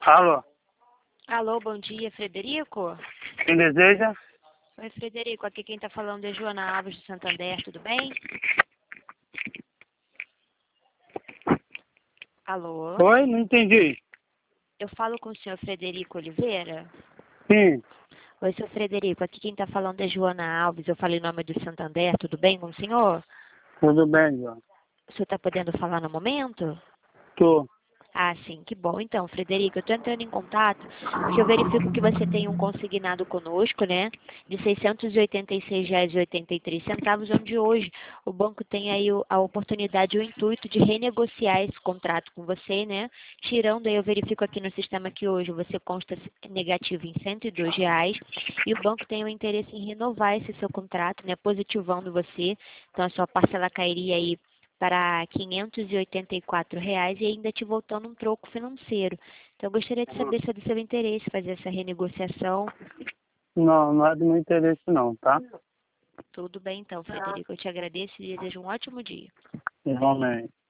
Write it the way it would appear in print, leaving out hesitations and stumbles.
Alô, Alô, bom dia, Frederico? quem deseja? Oi, Frederico, aqui quem tá falando é Joana Alves de Santander, tudo bem? Alô? Oi, não entendi. Eu falo com o senhor Frederico Oliveira? Sim, Oi, senhor Frederico, aqui quem tá falando é Joana Alves, eu falei em nome do Santander, tudo bem com o senhor? tudo bem, João. O senhor tá podendo falar no momento? Tô. Ah, sim, que bom. Então, Frederico, eu estou entrando em contato porque eu verifico que você tem um consignado conosco, né, de R$ 686,83, onde hoje o banco tem aí a oportunidade e o intuito de renegociar esse contrato com você, né, tirando aí, eu verifico aqui no sistema que hoje você consta negativo em R$ 102 e o banco tem o interesse em renovar esse seu contrato, né, positivando você, então a sua parcela cairia aí para R$ 584 e ainda te voltando um troco financeiro. Então, eu gostaria de saber se é do seu interesse fazer essa renegociação. Não, não é do meu interesse não, tá? Tudo bem, então, Frederico. Eu te agradeço e desejo um ótimo dia. Igualmente.